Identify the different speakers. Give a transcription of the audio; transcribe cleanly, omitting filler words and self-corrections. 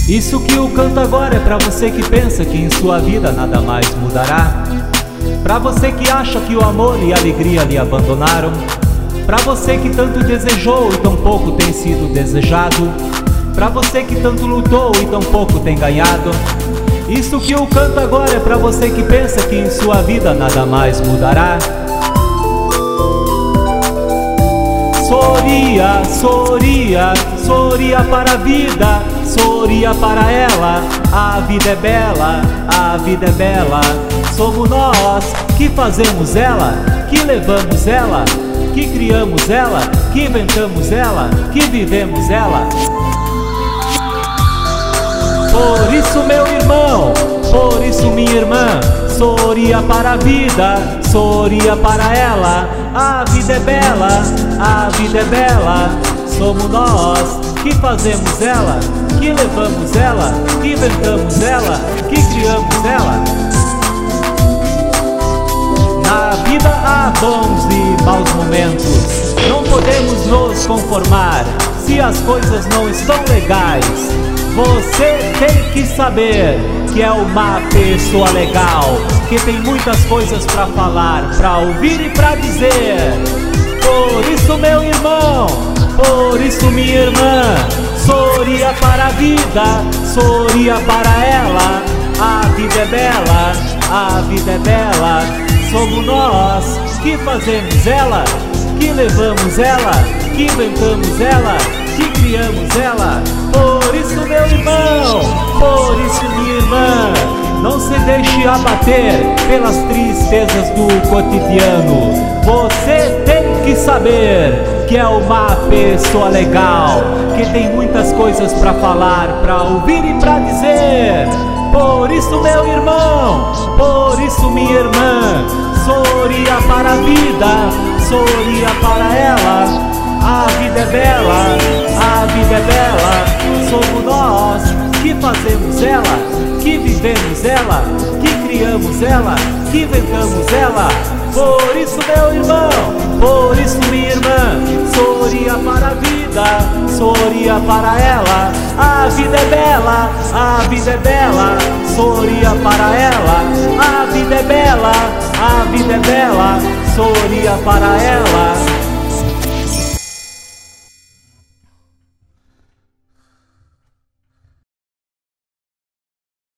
Speaker 1: Isso que eu canto agora é pra você que pensa que em sua vida nada mais mudará. Pra você que acha que o amor e a alegria lhe abandonaram. Pra você que tanto desejou e tão pouco tem sido desejado. Pra você que tanto lutou e tão pouco tem ganhado. Isso que eu canto agora é pra você que pensa que em sua vida nada mais mudará. Sorria, sorria, sorria para a vida, sorria para ela. A vida é bela, a vida é bela. Somos nós que fazemos ela, que levamos ela, que criamos ela, que inventamos ela, que vivemos ela. Por isso, meu irmão, por isso, minha irmã, sorria para a vida, sorria para ela. A vida é bela, a vida é bela. Somos nós que fazemos ela, que levamos ela, que inventamos ela, que criamos ela. Na vida há bons e maus momentos. Não podemos nos conformar se as coisas não estão legais. Você tem que saber que é uma pessoa legal, que tem muitas coisas pra falar, pra ouvir e pra dizer. Por isso, meu irmão, por isso, minha irmã, sorria para a vida, sorria para ela. A vida é bela, a vida é bela. Somos nós que fazemos ela, que levamos ela, que inventamos ela, que criamos ela. Por isso, meu irmão, por isso, minha irmã, não se deixe abater pelas tristezas do cotidiano. Você tem que saber que é uma pessoa legal, que tem muitas coisas pra falar, pra ouvir e pra dizer. Por isso, meu irmão, por isso, minha irmã, sorria para a vida, sorria para ela. A vida é bela, a vida é bela. Somos nós que fazemos ela, que vivemos ela, que criamos ela, que inventamos ela. Por isso, meu irmão, por isso, minha irmã, sorria para a vida, sorria para ela. A vida é bela, a vida é bela. Sorria para ela. A vida é bela, a vida é bela. Sorria para ela.